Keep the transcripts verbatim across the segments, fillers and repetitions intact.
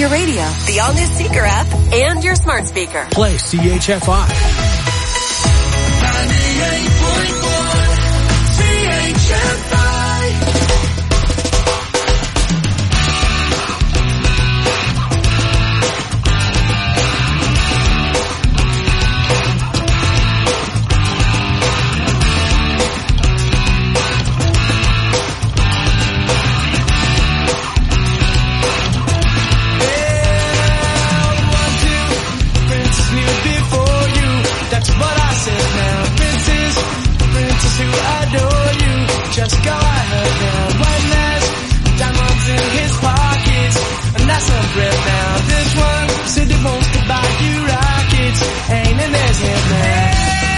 your radio, the all-new Seeker app, and your smart speaker. Play C H F I. ninety-eight point one C H F I. Just go ahead now. One last diamonds in his pockets, and that's a breath now. This one said he wants to buy you rockets, ain't in his head now.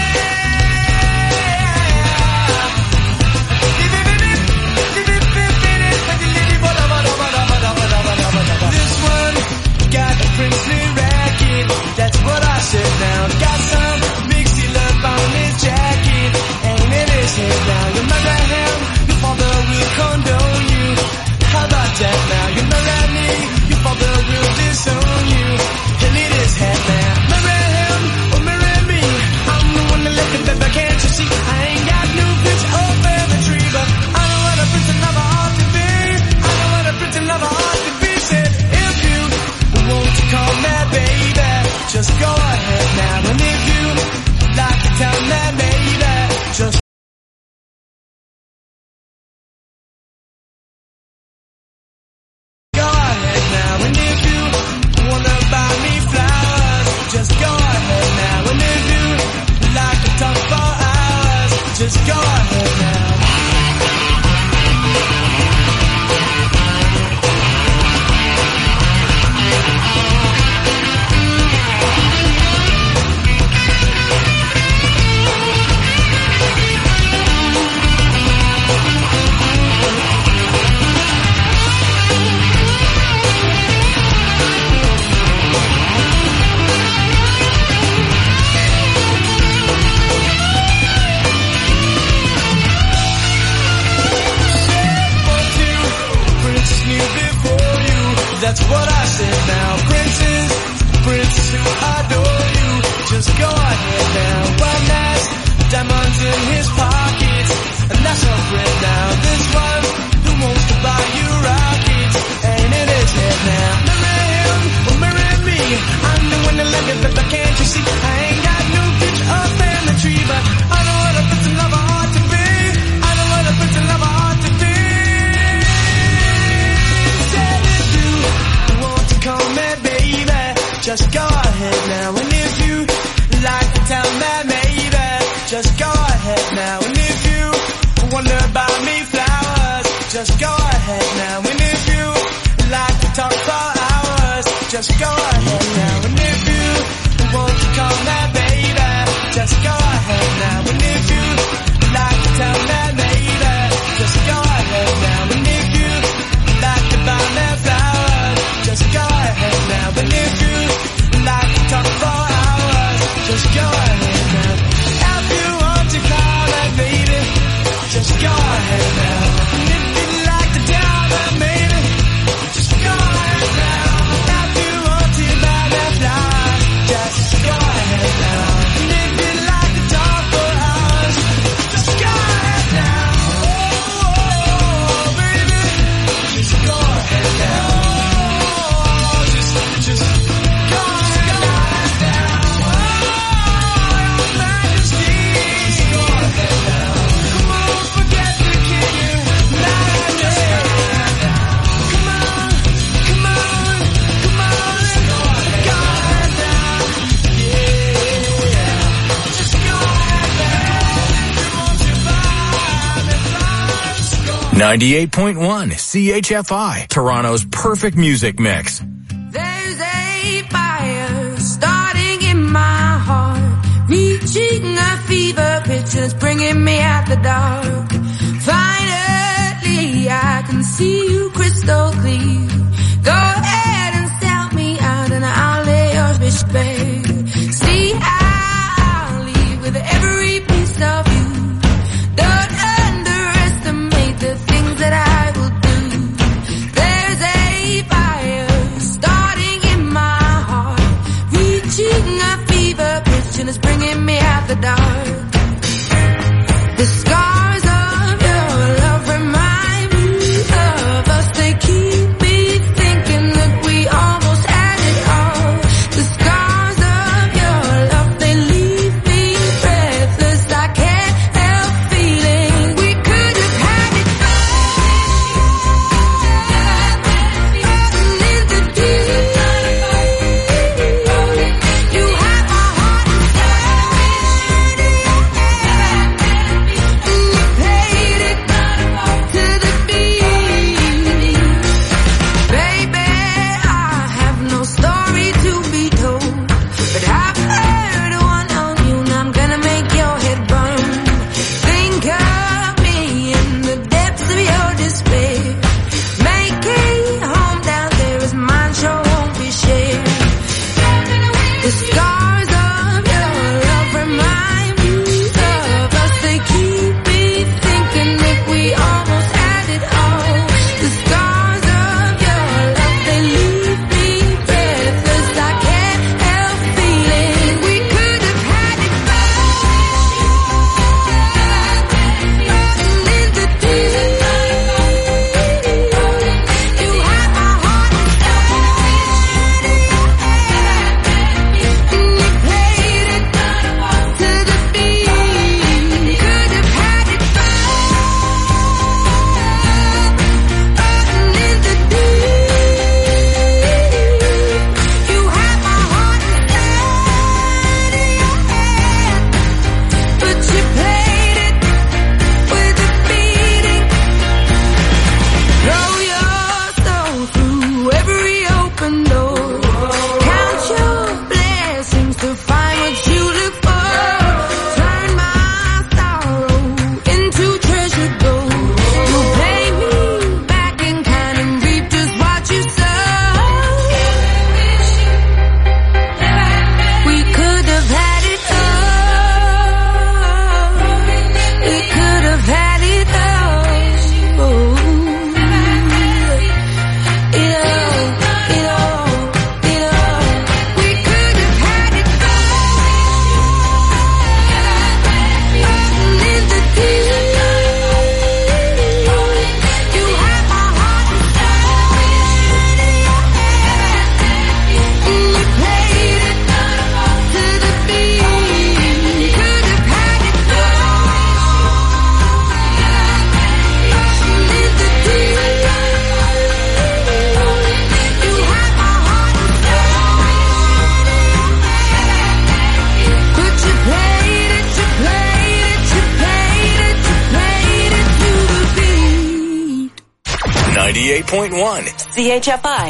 This one got a princely racket, that's what I said now. Got some big seal up on his jacket, ain't in his head now. You marry him, your father will condone you. How about that now? You marry me, your father will disown you. He'll eat his head now. Marry him or marry me, I'm the one that left it baby, can't you see? I ain't got no bitch up in the tree, but I know what a pretty lover ought to be. I know what a pretty lover ought to be. Said if you want to call me baby, just go ahead now. And if you like to tell me baby, just just go ahead now. That's what I said now. Princes, princes who adore you, just go ahead now. One last diamonds in his pockets, and that's all great now. This one who wants to buy you rockets, ain't in his head now. Marry him or marry me, I'm the one that left it, but can't you see? I ain't got no bitch up in the tree, but I know what a pretty lover ought to be. I know what a pretty lover ought to be. Call me baby, just go ahead now. And if you like to tell me maybe, just go ahead now. And if you wonder about me flowers, just go ahead now. And if you like to talk for hours, just go ahead now. And if you want to call me baby, just go ahead now. And if you like to tell me maybe, just go ahead now. And if you like to buy me flowers, just go ahead now. But if you like to talk for hours, just go ahead now. If you want to call me baby, just go ahead now. And if you like to tell me maybe, just go ahead now. If you want to buy me flowers, just go ahead now. And if you like to talk for hours, just go ahead now. Oh, baby, just go ahead now. ninety-eight point one C H F I, Toronto's perfect music mix. There's a fire starting in my heart, reaching a fever pitch that's bringing me out the dark. Finally, I can see you crystal clear. Go ahead and sell me out and I'll lay your fish bare. See, I'll leave with every piece of you. Don't underestimate the things that I will do. There's a fire starting ninety-eight point one C H F I.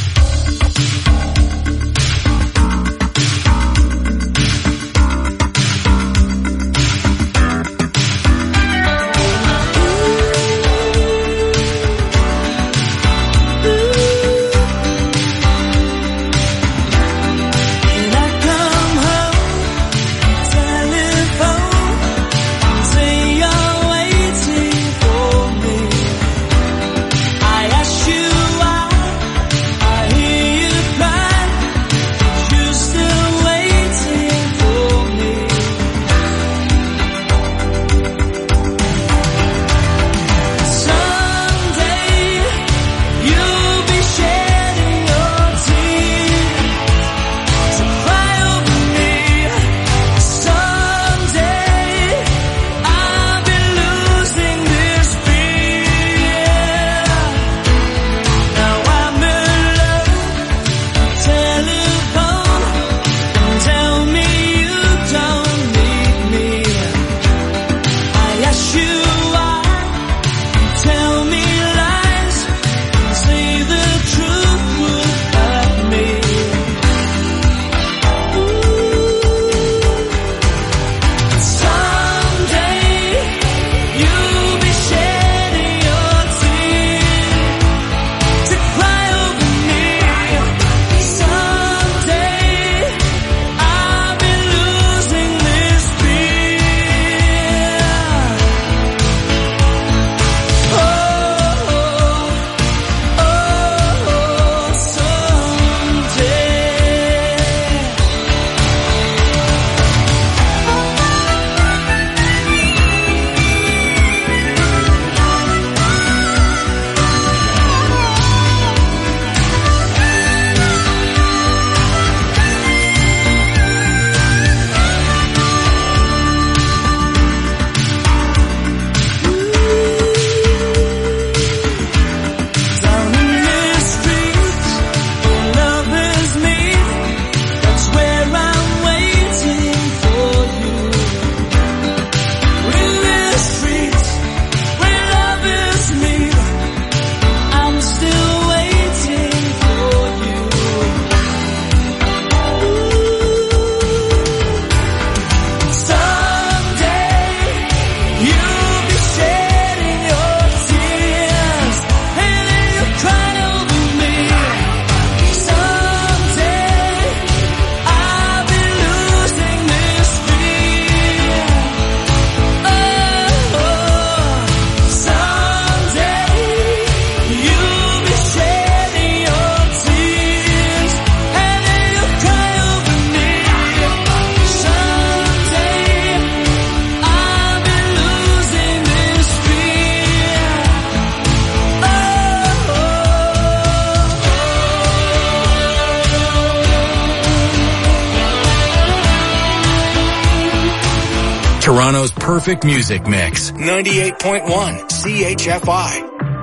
Toronto's perfect music mix. ninety-eight point one C H F I.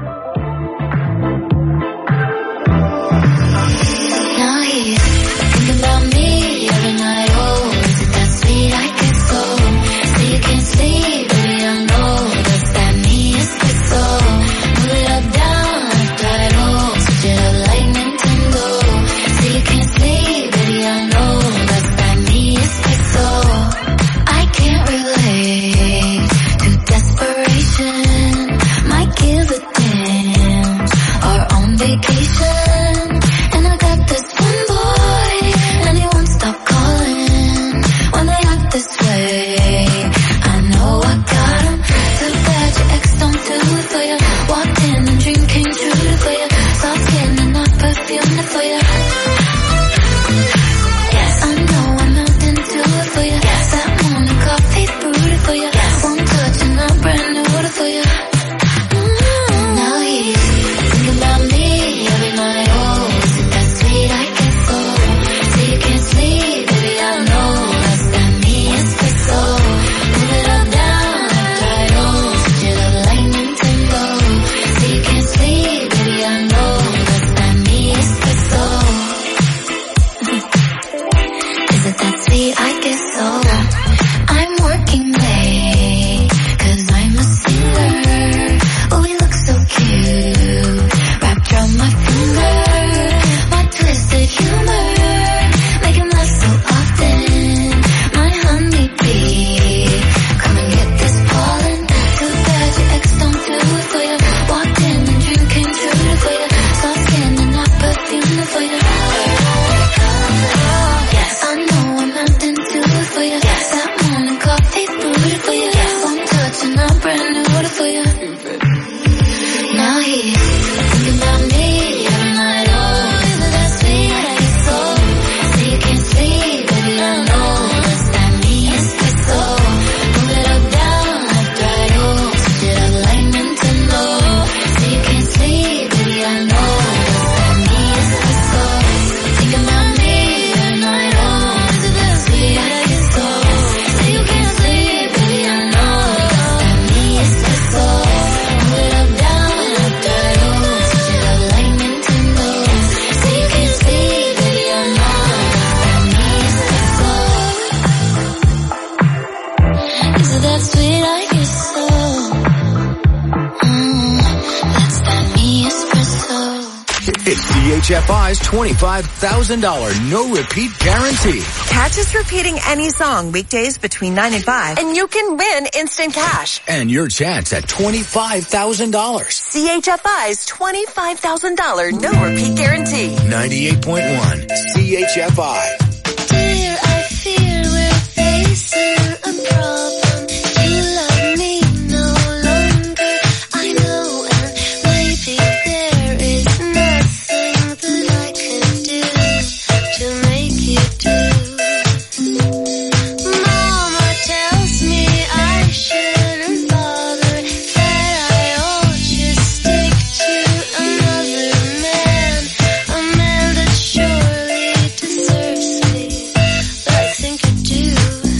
Now he's thinking about me every night. Oh, is it that sweet I get so? Say you can't sleep, baby, I know. Does that mean it's good so? Move it up, down, up, right, oh. Switch it up like Nintendo. Say you can't sleep, baby, I know. Does that mean it's good so? I can't relate to desperation. Might give a damn. H F I's twenty-five thousand dollars no-repeat guarantee. Catch us repeating any song weekdays between nine and five. And you can win instant cash. And your chance at twenty-five thousand dollars. C H F I's twenty-five thousand dollars no-repeat guarantee. ninety-eight point one C H F I. Dear, I fear we're facing a problem. You love me no longer, I know, and maybe there is nothing that I can do to make you do. Mama tells me I shouldn't bother, that I ought to stick to another man, a man that surely deserves me, but I think I do.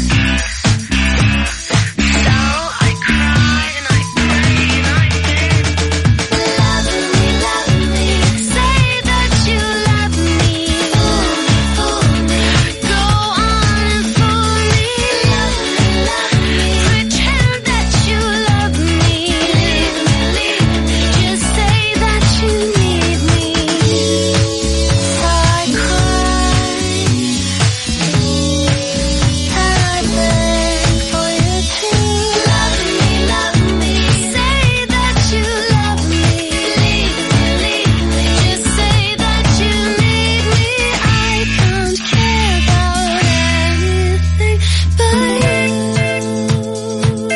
So I cry and I pray and I beg. Love me, love me, say that you love me. Fool me, go on and fool me. Love me, love me, pretend that you love me. Leave me, leave me, just say that you need me. So I cry and I beg for you to love me, love me, say that you love me. Leave me, leave me, just say that you need me. I don't care about anything but you.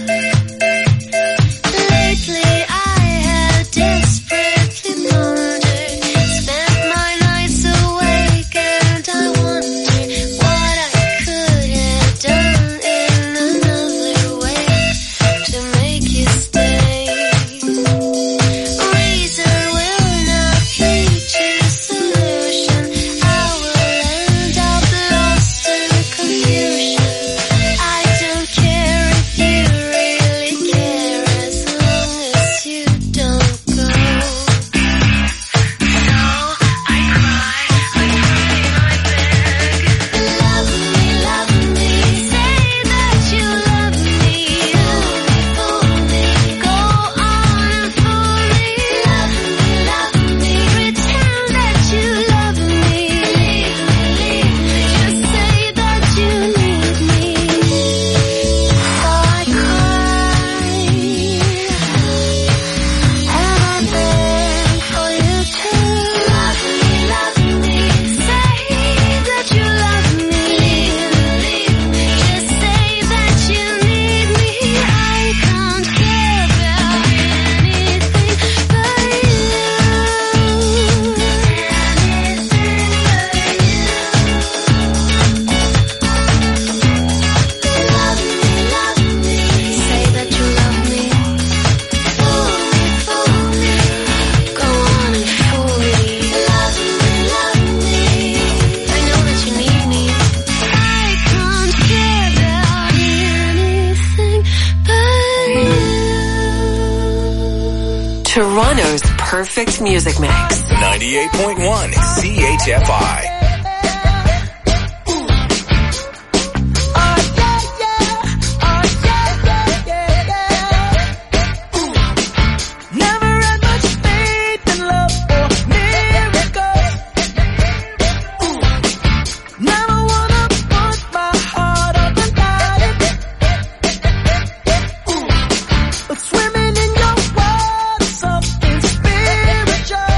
Lately I have desperately pondered, spent my nights awake, and I wonder what I could have done in another way to make you stay. Reason will not lead to solution. I will end up lost in confusion. I don't care if you really care, as long as you don't go. So I cry, I pray, I beg. Love me, love me, say that you love me. Fool me, go on and fool me. Love me, love me, pretend that you love me. Leave me, leave me, just say that you need me. So I cry and I beg for you to love me, love me, say that you love me. Leave me, leave me, just say that you need me. I don't care about anything but you. Love me, love me, say that you love me. Fool me, fool me, go on and fool me. Love me, love me, I know that you need me. I can't care about anything but you. Toronto's perfect music mix. ninety-eight point one C H F I. Never had much faith in love or miracles. Never wanna put my heart up and hide it. But swimming in your world is something spiritual.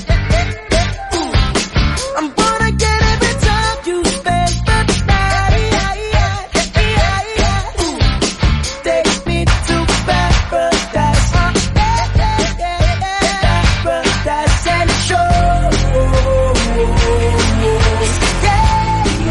I'm gonna get every time you spend the night. Take me to paradise. Paradise and show. Yeah,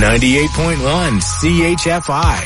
ninety-eight point one C H F I.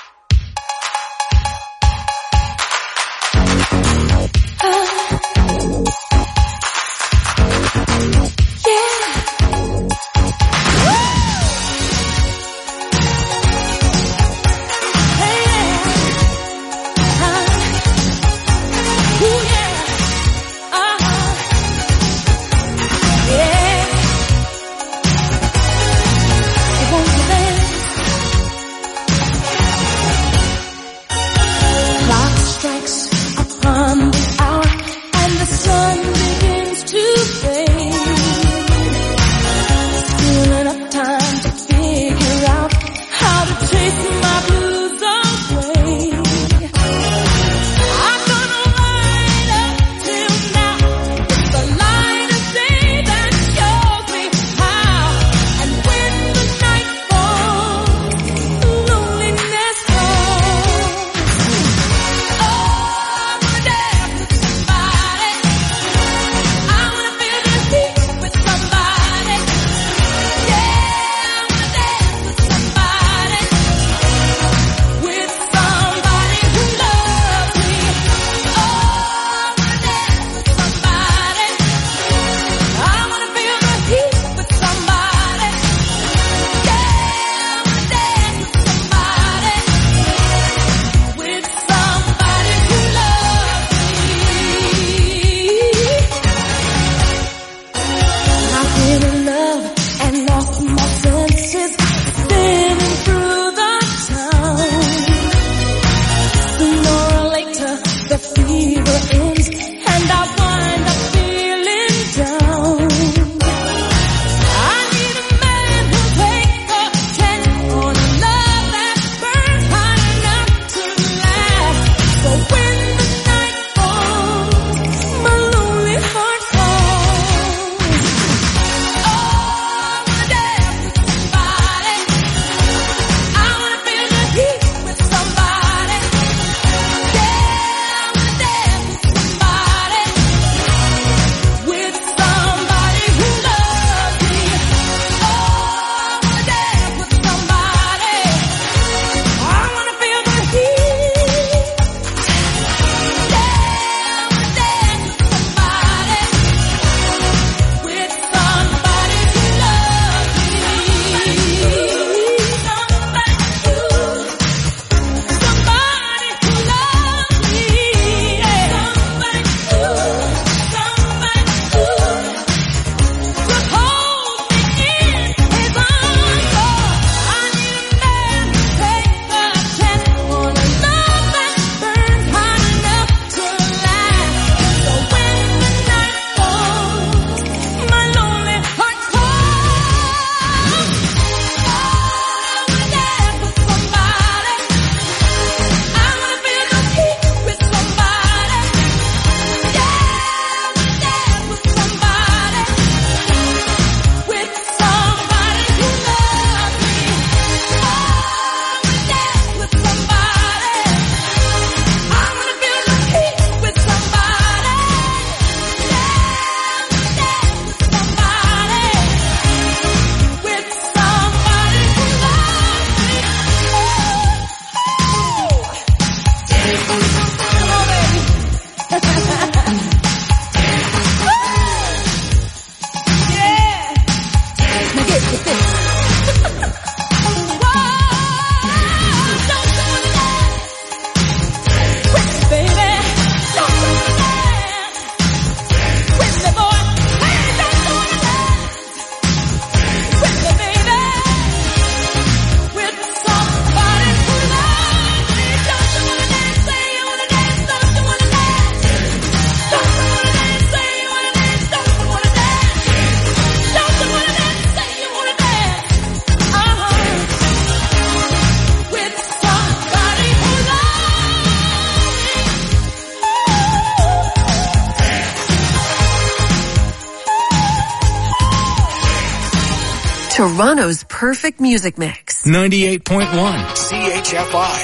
Toronto's perfect music mix. ninety-eight point one C H F I.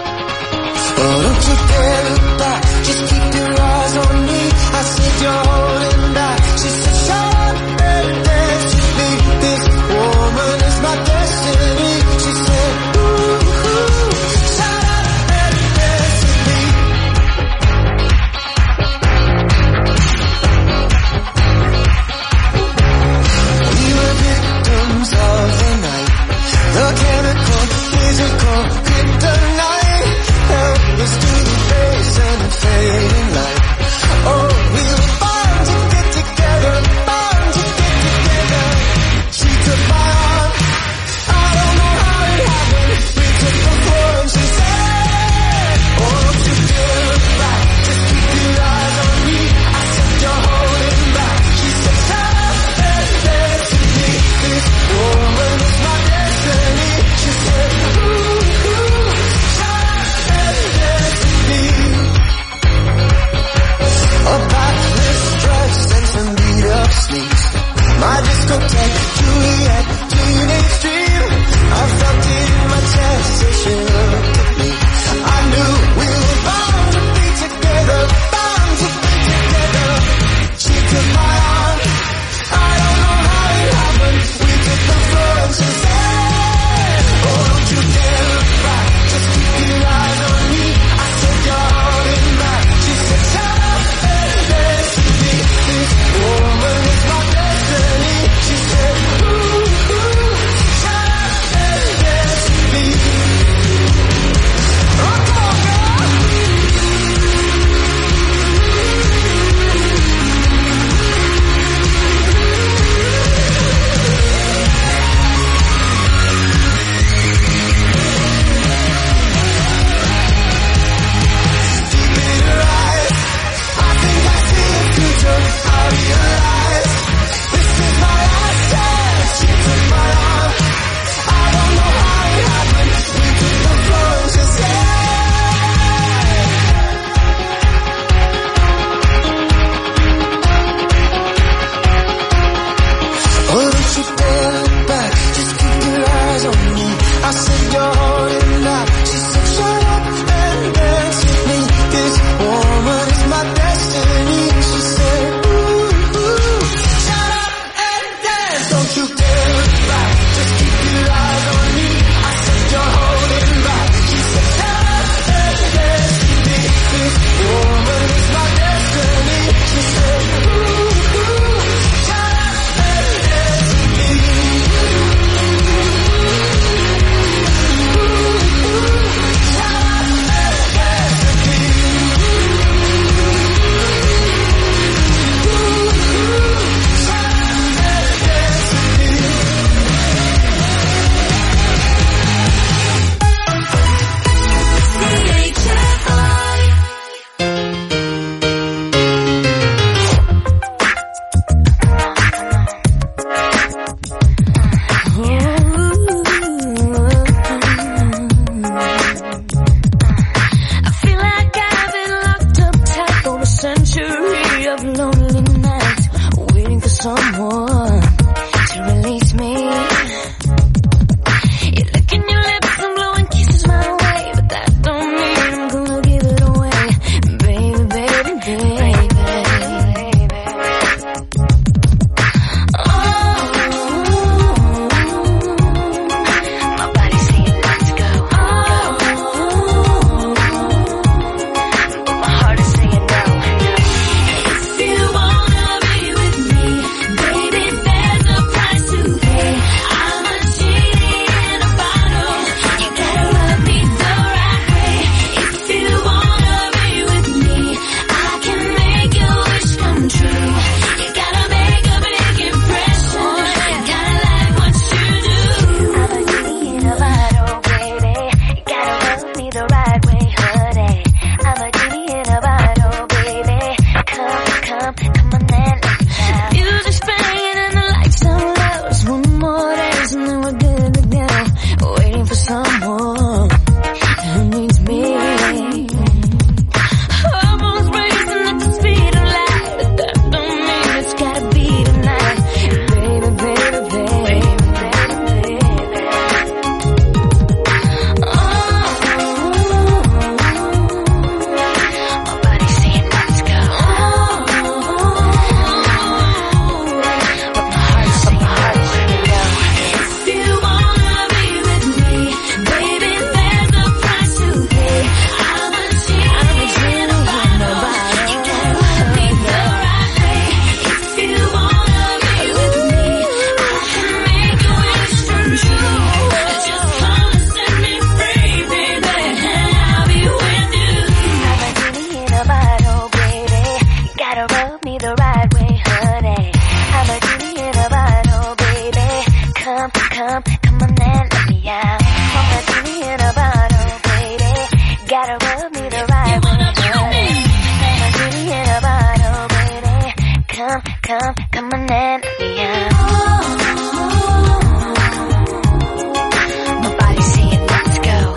Oh, don't you dare look back, just keep your eyes on me. I said you're holding back. She said, shut up and dance with me. This woman is my destiny. The chemical, physical, kryptonite. Help us to the face and the fading light. Oh, we were born to get together, born to get together. She took my arm, I don't know how it happened. We took the floor and she said, oh, to get back, just keep your eyes on me. I said, you're holding back. She said, shut up and dance with me. This woman is my destiny. She said, ooh, ooh, shut up and dance with me. come on and let me out. My body's saying let's go,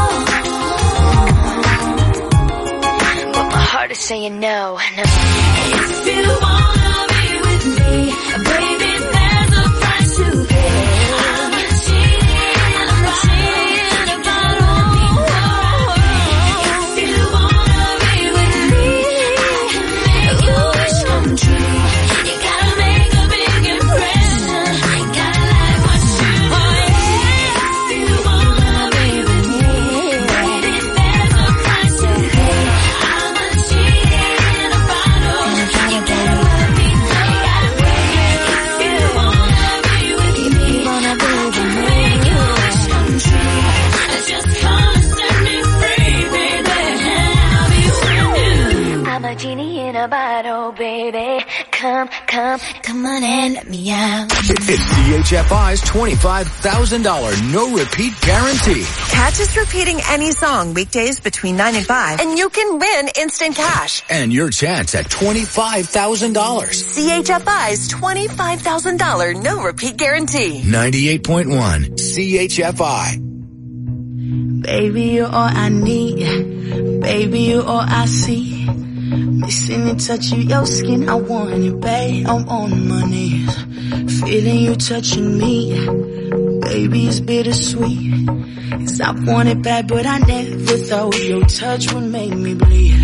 but my heart is saying no, no. If you wanna be with me, baby, there's a price to pay. I'm a cheating, I'm a cheating about all me. If you wanna be with me, I can make your wish come true. You gotta make a big impression, gotta like what you want. If you wanna be with me, baby, there's a price to pay. I'm a cheating about all me. You gotta let me know, gotta break it. If you wanna be with me, wanna be with me, make your wish come true. Just come and set me free, baby, I'll be with you. I'm a genie in a bottle, baby. Come, come, come on and let me out. It's C H F I's twenty-five thousand dollars no-repeat guarantee. Catch us repeating any song weekdays between nine and five. And you can win instant cash. And your chance at twenty-five thousand dollars. C H F I's twenty-five thousand dollars no repeat guarantee. ninety-eight point one C H F I. Baby, you're all I need. Baby, you're all I see. Missing the touch of your skin, I want it, babe. I'm on my knees, feeling you touching me. Baby, it's bittersweet, 'cause I want it bad, but I never thought your touch would make me bleed.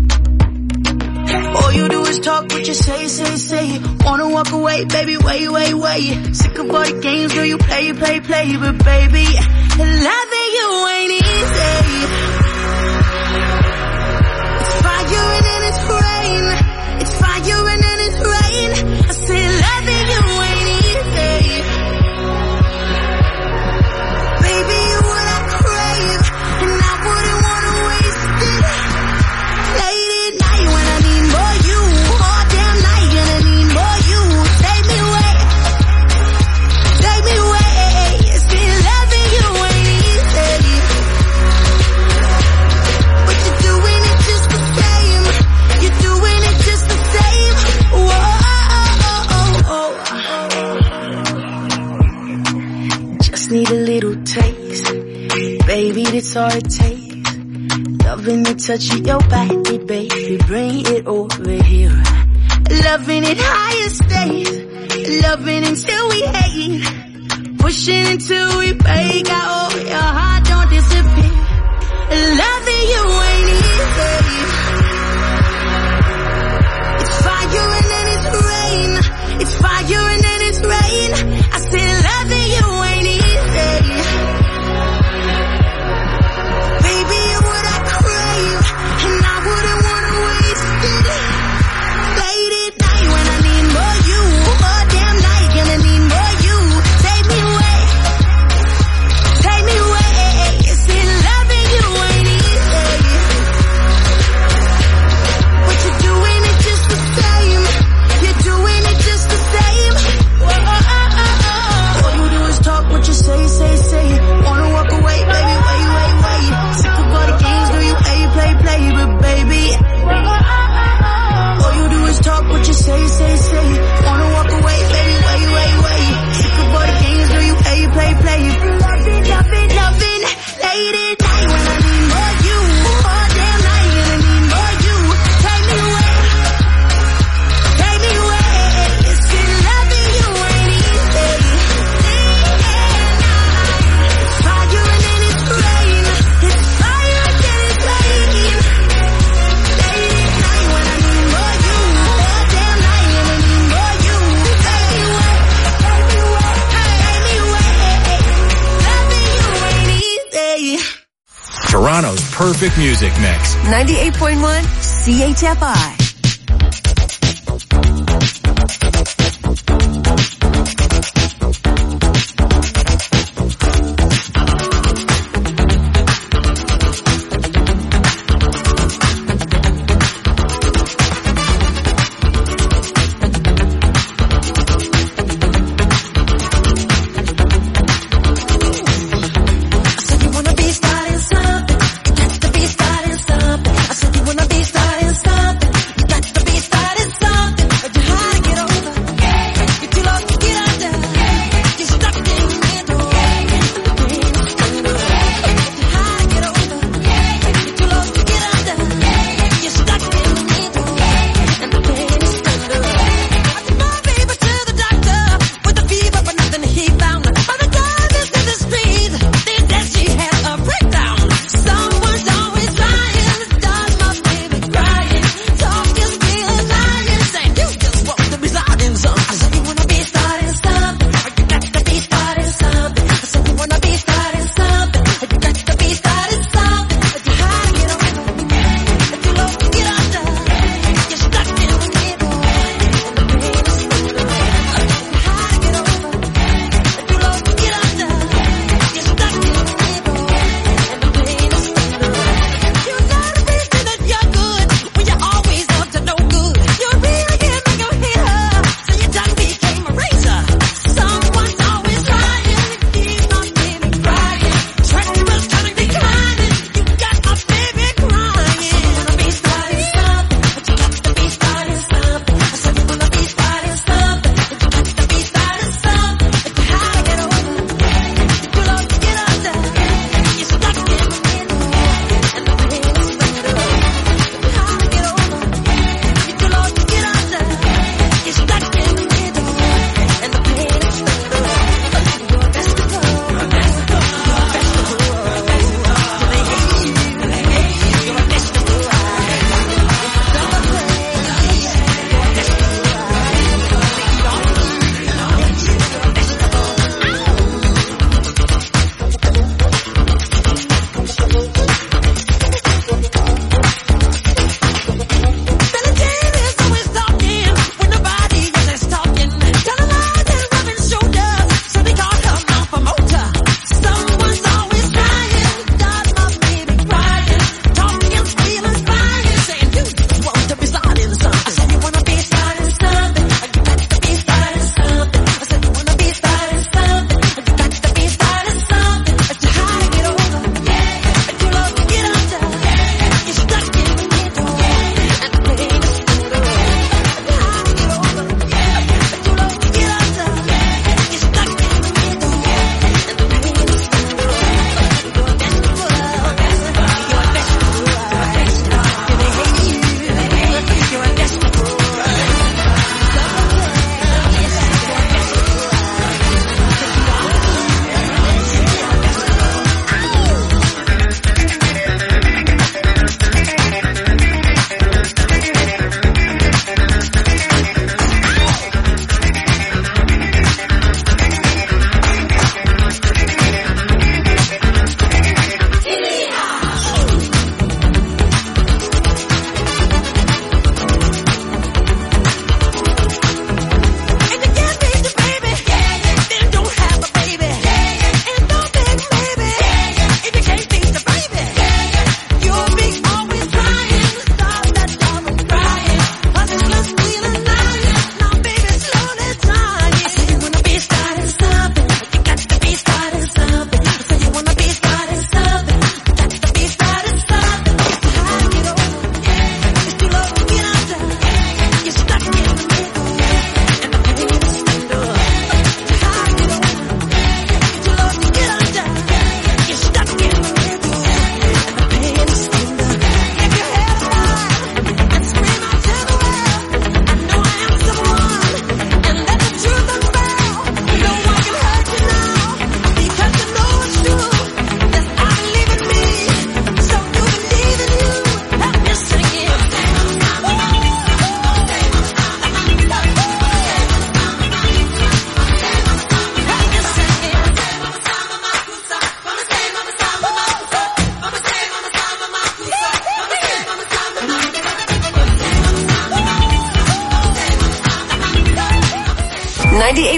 All you do is talk, what you say, say, say. Wanna walk away, baby, wait, wait, wait. Sick of all the games, girl, you play, play, play. But baby, loving you ain't easy. It's fire and then it's rain. It's fire and then it's rain. I say loving you ain't easy. Baby, you're what I crave, and I wouldn't wanna waste it. Late at night when I need more you, all damn night gonna need more you. Take me away, take me away. Still loving you ain't easy, but you're doing it just the same. You're doing it just the same. Whoa, just need a little taste, baby, that's all it takes. Loving the touch of your body, baby, bring it over here. Loving it higher stays, loving until we hate, pushing until we break out. Oh, your heart don't disappear. Loving you ain't easy. It's fire and then it's rain. It's fire and then it's rain. I said loving you ain't easy. Baby, you're what I crave, and I wouldn't wanna waste it. Late at night when I need more you, all damn night gonna need more you. Take me away, take me away. Still loving you ain't easy, but you're doing it just the same. You're doing it just the same. Whoa, all you do is talk, what you say, say, say. Wanna walk away, baby, wait, wait, wait. Sick of all the games, girl, you play, play, play. But baby, all you do is talk, what you say, say, say. Wanna walk away, baby, wait, wait, wait. Sick of all the games, girl, you play, play, play. Loving, loving, loving. Late at night when I need more you, all damn night gonna need more you. Take me away, take me away. Still loving you ain't easy. It's fire and then it's rain. It's fire and then it's rain. Late at night when I need more you, all damn night gonna need more you. Take me away, take me away, take me away. Loving you ain't easy. Toronto's perfect music mix. ninety-eight point one C H F I. I said you wanna be starting something. Got to be starting something. I said you wanna be starting something.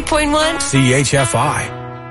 ninety-eight point one C H F I.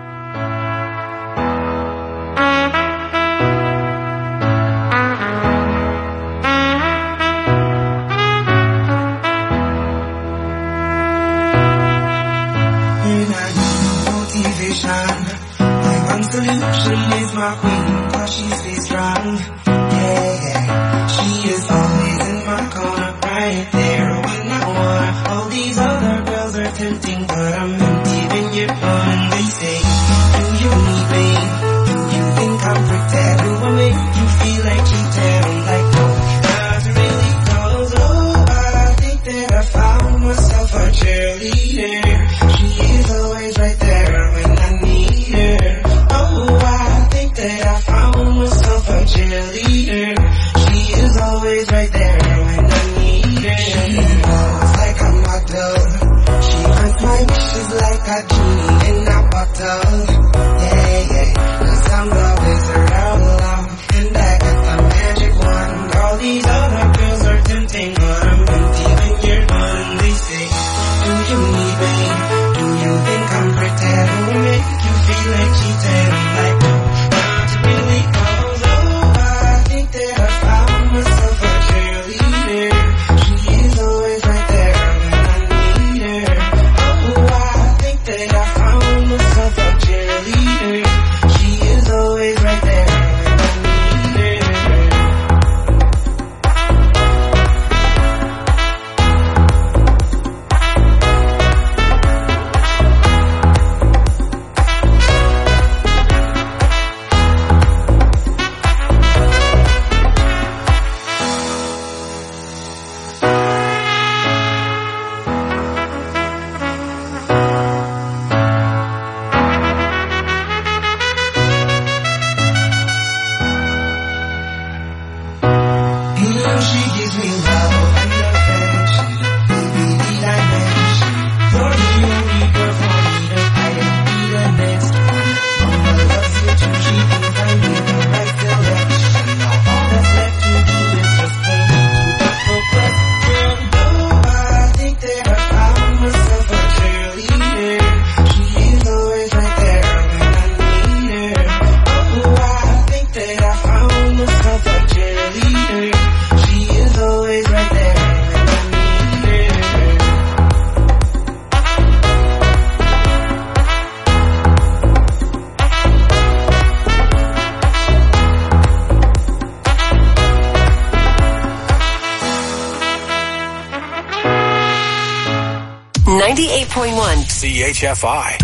Solution is my queen, cause she stays strong. Yeah, yeah. She is always in my corner, right there when I want. All these other girls are tempting, but I'm empty when you're gone. And they say, do you need me? Do you think I'm pretend? Do I make you feel like cheating? I'm like, no, not really, cause oh, I think that I found myself a cheerleader. She is always right there when I need her. Oh, I think that I found myself a cheerleader. She is always right there when I need her. She knows like a model. She grants my wishes like a genie in a bottle. Yeah, yeah, cause I'm the wizard all along, and I got the magic wand. All these other girls are tempting, but I'm empty when you're gone. And they say, do you need me? Do you think I'm pretend? Do I make you feel like cheating? I'm like, no, not really, cause oh, I think that I found myself a cheerleader. She is always right there when I need her. Oh, I think that I found myself a cheerleader. She is always right there when I need her. She gives me love and affection, baby, the dimension. You're the only girl for me to hide and be the next one. Mama loves you too, she thinks I made the right selection. Now all that's left to do is just for me to focus. Oh, I think that I found myself a cheerleader. She is always right there when I need her. Oh, I think that I found myself a cheerleader. She is always right there when I need her. ninety-eight point one C H F I.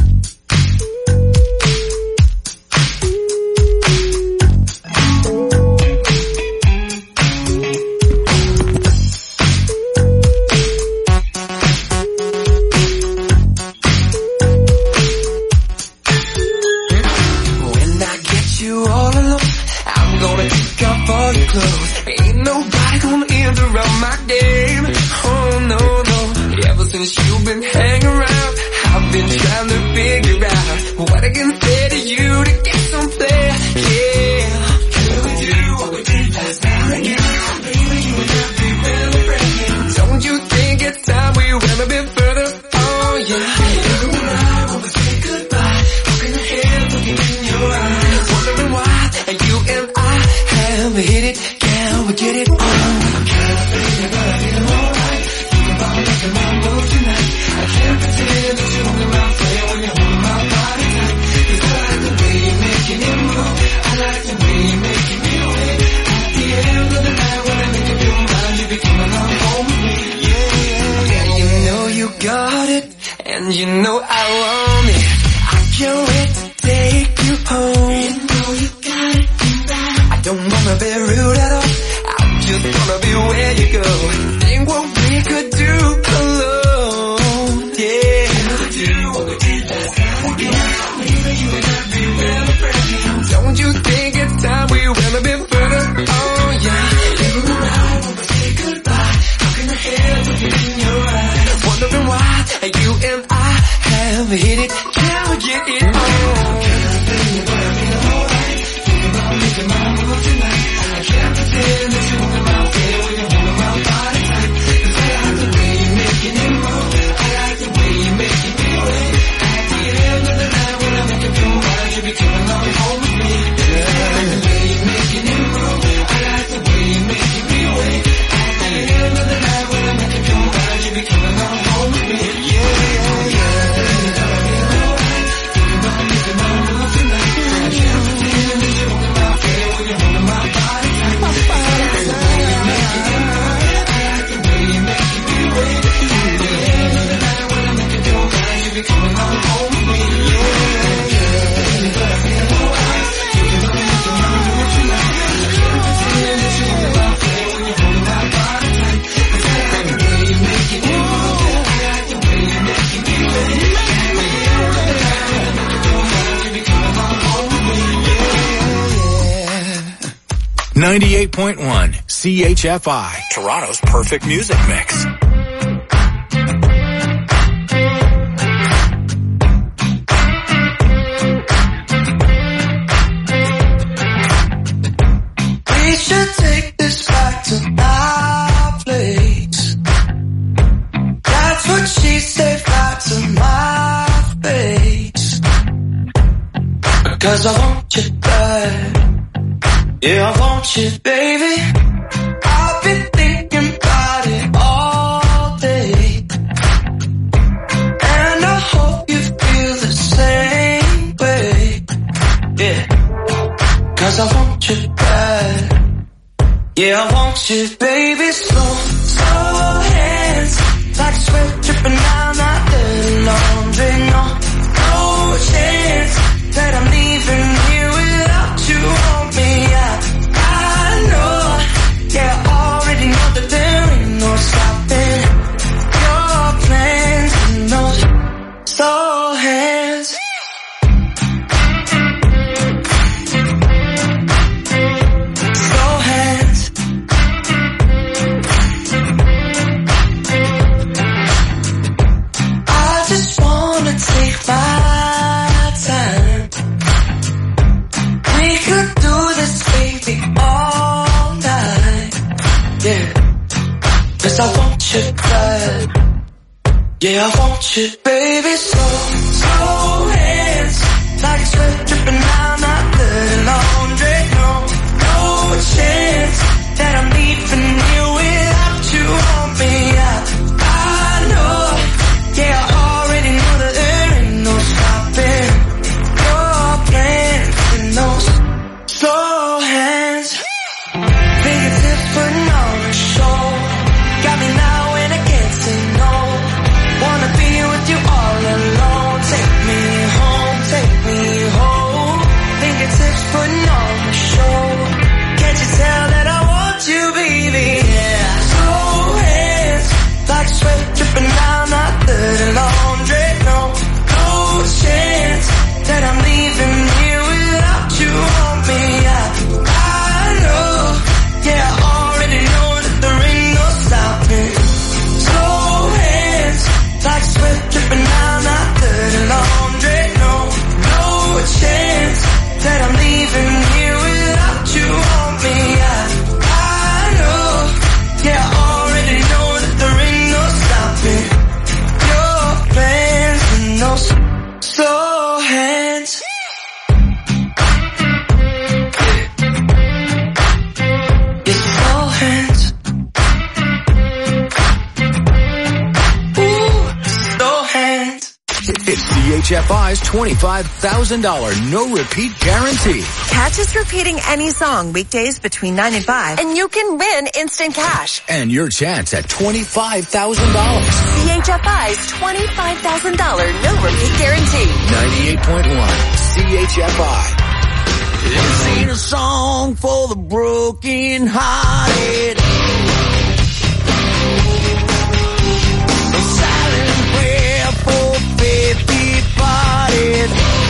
When I get you all alone, I'm gonna take off all your clothes. Ain't nobody gonna interrupt my game. Oh no, no. Ever since you've been hanging around, I've been trying to figure out what I can say to you to get some play. Yeah, can we do what we did last night again? Baby, you and I be really breaking. Don't you think it's time we went a bit further? Oh yeah. You and I wanna say goodbye. Looking ahead, looking in your eyes, wondering why you and I have hit it. Can we get it on? I'm kinda thinking that I feel alright. Thinking about making my move tonight. I can't pretend that you're only my friend when you're holding my body tight. 'Cause I like the way you're making it move. I like the way you're making me wait. At the end of the night when I make up your mind, you be coming on home with me. Yeah, yeah, yeah. You know you got it, and you know I want it. I can't wait to take you home. You know you got it tonight. I don't wanna be rude at all. I just wanna be where you go. Think what we could do alone. Yeah. Do what we did last time again. Maybe you and I be really friends. Don't you think it's time we went a bit further? Oh yeah. You and I wanna say goodbye. Looking ahead, looking in your eyes, wondering why you and I have hit it. Can we get it on? Can't think but I feel alright. Think about making my move tonight. I can't pretend that you want my way when you're holding my body tight. 'Cause I like the way you're making it move. I like the way you're making me wait. ninety-eight point one C H F I, Toronto's perfect music mix. We should take this back to my place. That's what she said right to my face. Cause I want you bad. Yeah, I want you, baby. I've been thinking about it all day. And I hope you feel the same way. Yeah. Cause I want you bad. Yeah, I want you, baby. Slow, slow hands. Like sweat dripping down that dirty laundry. No, no chance that I'm leaving here without you on me. I, I know, yeah, I already know that there ain't no stopping your plans and those slow hands. Slow hands. I just wanna take my time. We could do this, baby, all night. Yeah. Cause I want you bad. Yeah, I want you, baby. Slow, slow hands. Like sweat dripping down that dirty laundry. No, no chance that I'm leaving you without you on me. I, I know. Yeah, I already know that there ain't no stopping your plans and those slow hands. Fingertips putting on a show. Got me now and I can't say no. Wanna be with you all alone. Take me home, take me home. Fingertips putting on a show. Can't you tell that I want you, baby? Yeah. Slow hands, like sweat dripping down that dirty laundry. No, no chance that I'm leaving here without you on me. I, I know, yeah, I already know that there ain't no stopping. Slow hands, like sweat dripping down that dirty laundry. No, no chance that I'm leaving here without you on me. I, I know, yeah, I already know that there ain't no stopping your plans and those slow hands. It's slow hands. Ooh, slow hands. It's C H F I's twenty-five thousand dollars no-repeat guarantee. Catch us repeating any song weekdays between nine and five. And you can win instant cash. And your chance at twenty-five thousand dollars. C H F I's twenty-five thousand dollars no-repeat guarantee. ninety-eight point one C H F I. This ain't a song for the broken hearted. A silent prayer for faith departed.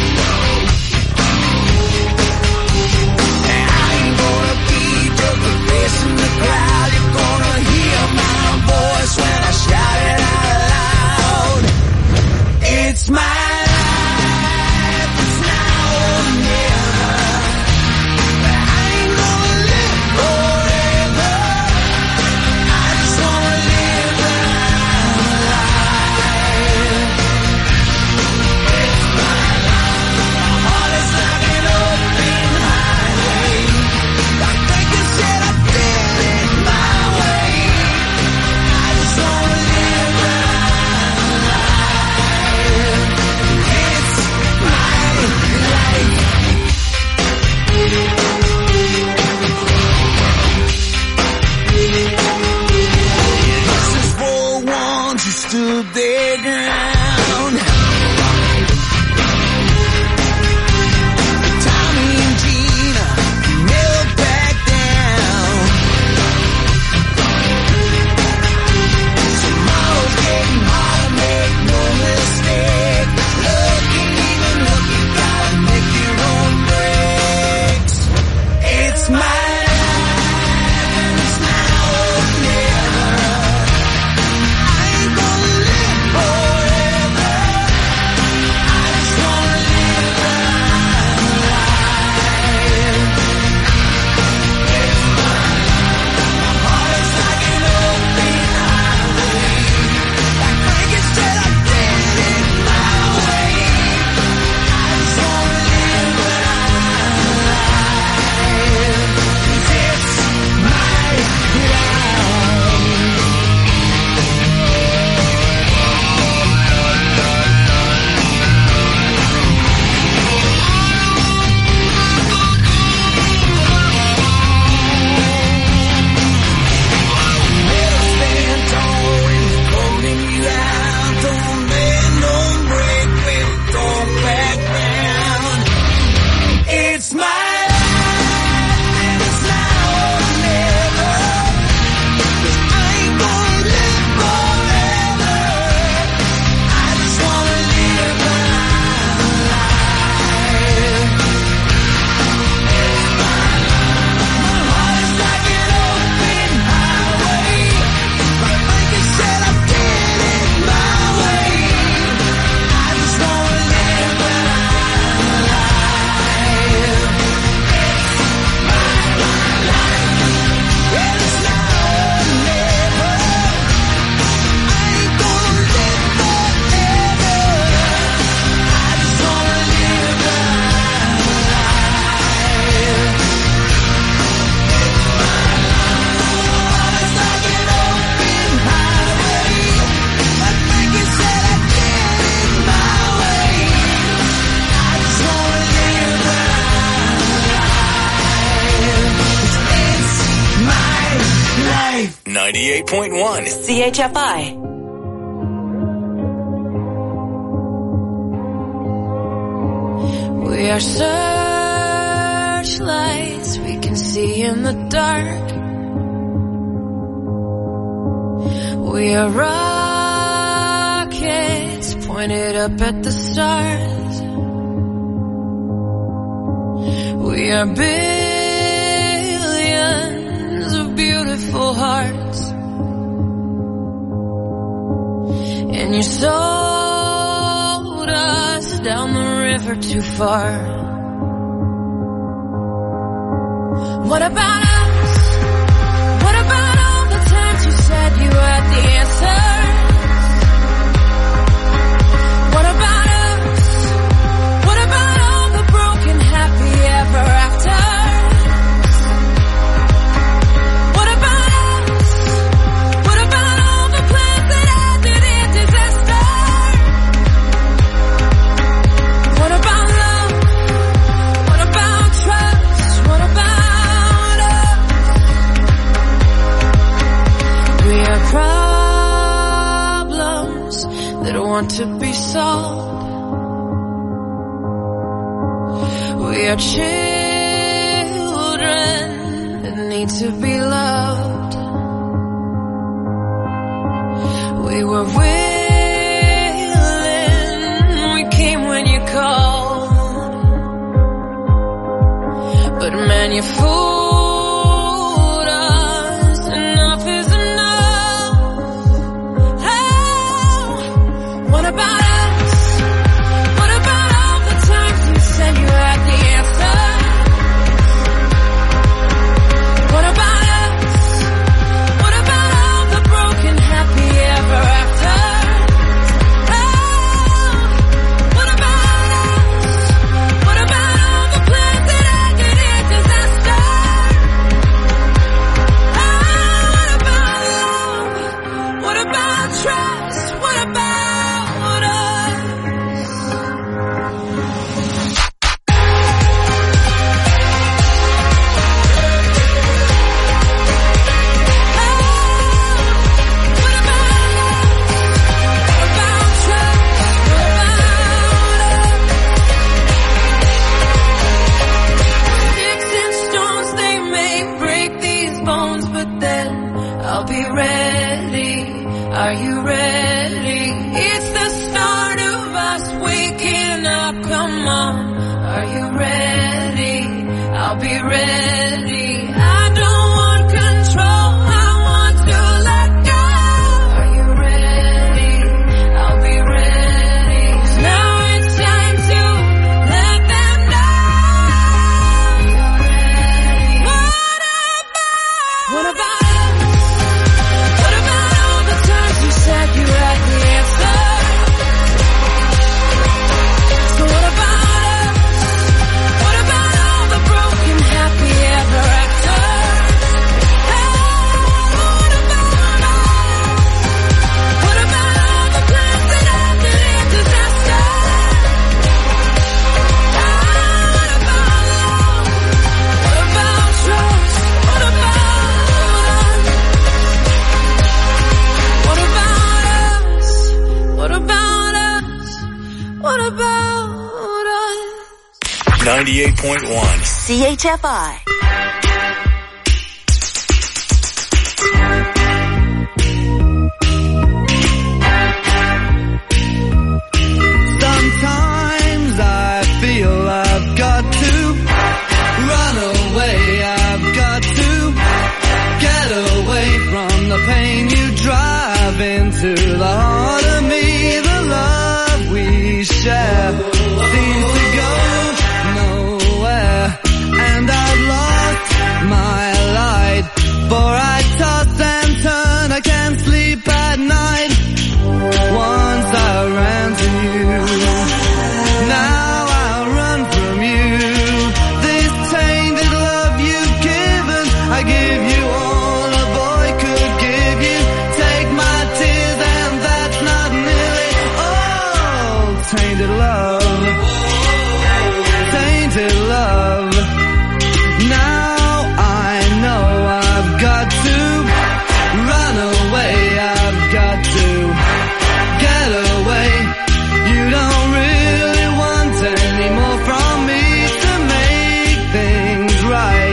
And I ain't gonna be just a face in the crowd. You're gonna hear my voice when I shout it out loud. It's my life, it's now or never. I ain't gonna live forever. ninety-eight point one C H F I. We are searchlights we can see in the dark. We are rockets pointed up at the stars. We are billions of beautiful hearts. And you sold us down the river too far. What about us? What about all the times you said you had the answers? What about us? What about all the broken happy ever afters? What about us? What about all the plans that ended in disaster? What about love? What about trust? What about us? We are problems that want to be solved. We are children that need to be loved. We were willing, we came when you called. But man, you fooled us, enough is enough. Oh, what about us? What about all the times you said you had the answer? What about us? What about all the broken happy ever after? Oh, what about us? What about all the plans that ended in disaster? Oh, what about love? What about trust? What about us? What about trust? What about us? Sticks and stones, they may break these bones, but then I'll be ready. Are you ready? It's the start of us waking up. Come on, are you ready? I'll be ready. I don't want control, I want to let go. Are you ready? I'll be ready. Now it's time to let them know. You're ready. What about? What about us? What about all the times you said you had the answer? So what about us? What about all the broken happy ever after? Oh, what about us? What about all the plans that ended in disaster? Oh, what about love? What about trust? What about us? What about us? What about us? What about us? ninety-eight point one C H F I. Sometimes I feel I've got to run away, I've got to get away from the pain you drive into the heart of me. The love we share seems to go nowhere, and I've lost my light, for I toss and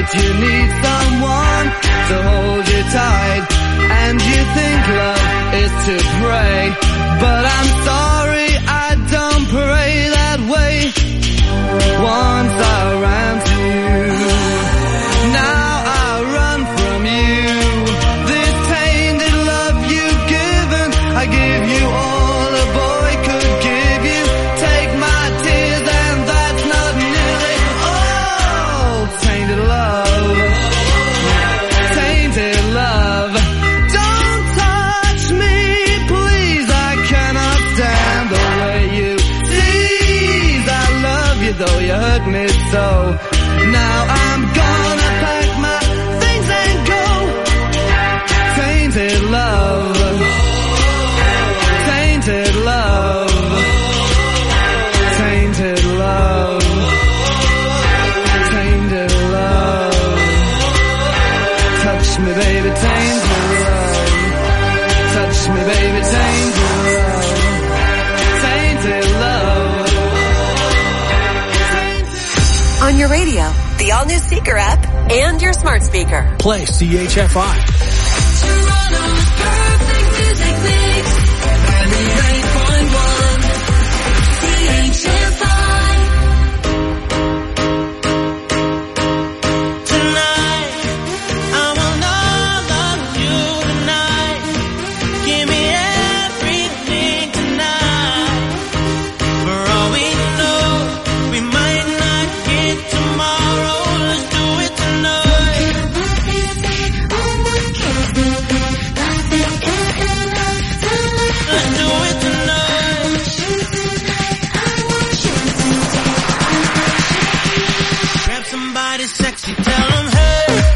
that you need someone to hold you tight, and you think love is to pray, but I'm sorry, I don't pray that way. Once I ran to you, now I run from you. This tainted love you've given, I give you all a boy could give you. Take my tears and that's not nearly all. Tainted love, tainted love. Don't touch me, please, I cannot stand the way you tease. I love you though you hurt me so. Now I'm gonna pack my things and go. Tainted love, tainted love, tainted love, tainted love. Touch me baby, tainted love. Touch me baby, tainted love. Tainted love. On your radio, the all-new Seeker app, and your smart speaker. Play C H F I.